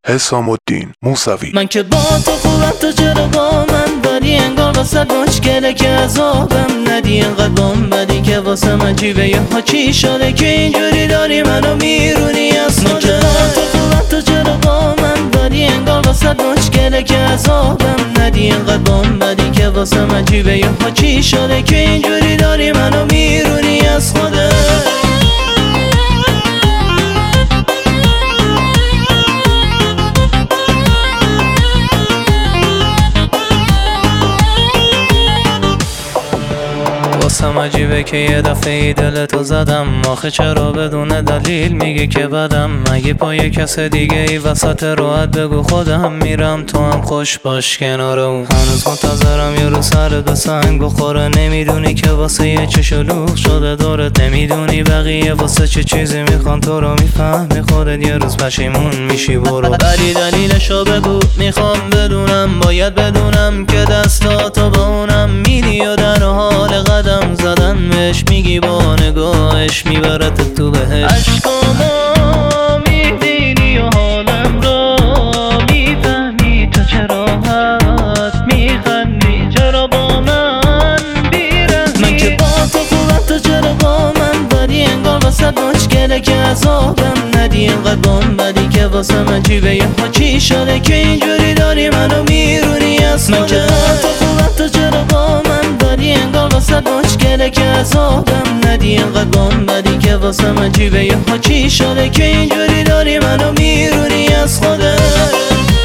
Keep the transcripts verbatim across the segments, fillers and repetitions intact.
حسام الدین موسوی. من که با تو خوبم، تو چرا با من داری؟ انگار واسه مشکله که عذابم ندی. انقدر بام بدی که واسه من جیبه یه ها چی شده که اینجوری داری منو میرونی از من. که با تو خوبم، تو چرا با من داری؟ انگار واسه مشکله که عذابم ندی. انقدر بام بدی که واسه من جیبه یه ها چی شده که اینجوری داری منو میرونی از خودت. واسم عجیبه که یه دفعه ای دلتو زدم. آخه چرا بدون دلیل میگی که بدم؟ مگه پای کس دیگه ای وسط راحت بگو خودم میرم، تو هم خوش باش کنار اون. هنوز منتظرم یه رو سرت به سنگ بخوره. نمیدونی که واسه یه چه شلوغ شده دورت. نمیدونی بقیه واسه چه چیزی میخوان، تو رو میفهمی خودت یه روز پشیمون میشی. برو ولی دلیلشو بگو، میخوام بدونم. باید بدونم که دستاتو با اونم میدی و در حال قدم زدن بهش میگی با نگاهش میبرت تو بهش. عشقامو میبینی و حالم رو میفهمی، تو چرا حد میخندی؟ چرا با من بیرهمی؟ من که با تو خوبم، تو چرا با من بدی؟ انگار واسه مشکله که عذابم ندی. انقدر بام بدی که واسه من جیبه یه ها چی شده که اینجوری داری منو میرونی از من. که با تو خوبم، تو چرا با من داری؟ انگار واسه مشکله که عذابم ندی. انقدر بام بدی که واسه من جیبه یه ها چی شده که اینجوری داری منو میرونی از خودت.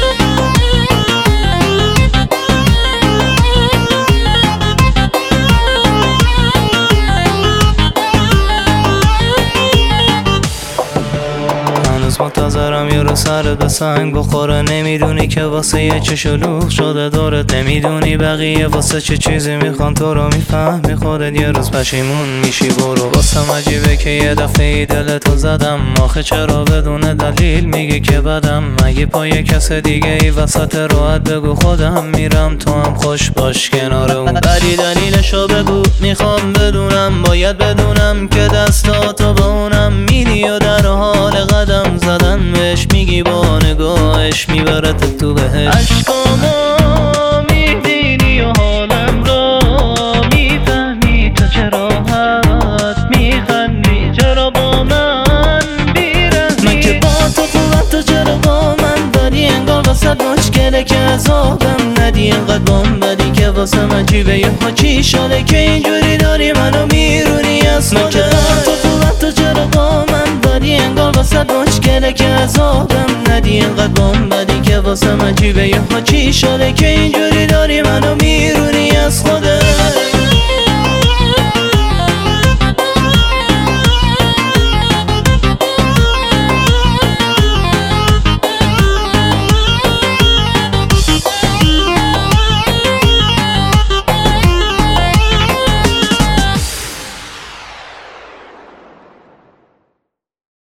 منتظرم یه رو سرت به سنگ بخوره. نمیدونی که واسه یه چه شلوغ شده دورت. نمیدونی بقیه واسه چه چیزی میخوان، تو رو میفهمی خودت یه روز پشیمون میشی. برو واسم عجیبه که یه دفعه ای دلتو زدم. آخه چرا بدون دلیل میگی که بدم؟ مگه پای کس دیگه ای وسط راحت بگو خودم میرم، تو هم خوش باش کنار اون. ولی دلیلشو بگو، میخوام بدونم. باید بدونم که دستاتو با اونم میدی و در حال قدم زدن بهش میگی با نگاهش میبرت تو بهش. عشقامو میبینی و حالم رو میفهمی، تو چرا حد میخندی؟ چرا با من بیرهمی؟ من که با تو خوبم، تو چرا با من داری؟ انگار واسه مشکله که عذابم ندی. انقدر بام بدی که واسه من جیبه یه ها چی شده که اینجوری داری منو میرونی از من. که با تو خوبم، تو چرا با من داری؟ انگار واسه مشکله که عذابم ندی. انقدر بام بدی که واسه من جیبه یه ها چی شده که اینجوری